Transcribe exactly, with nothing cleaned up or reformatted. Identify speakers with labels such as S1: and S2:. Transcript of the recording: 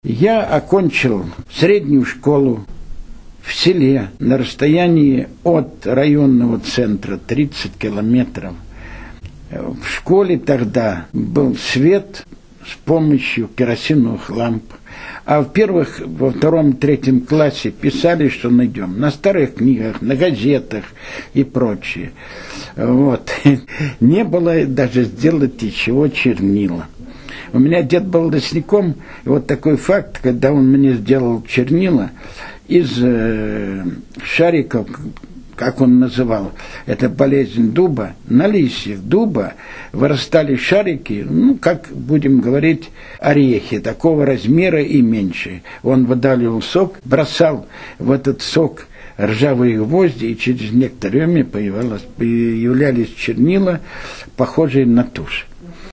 S1: Я окончил среднюю школу в селе на расстоянии от районного центра тридцать километров. В школе тогда был свет с помощью керосиновых ламп. А в первых, во втором, третьем классе писали, что найдем на старых книгах, на газетах и прочее. Вот. Не было даже сделать ничего чернила. У меня дед был лесником, и вот такой факт, когда он мне сделал чернила из э, шариков, как он называл, это болезнь дуба, на листьях дуба вырастали шарики, ну, как будем говорить, орехи, такого размера и меньше. Он выдавливал сок, бросал в этот сок ржавые гвозди, и через некоторое время появлялись, появлялись чернила, похожие на тушь.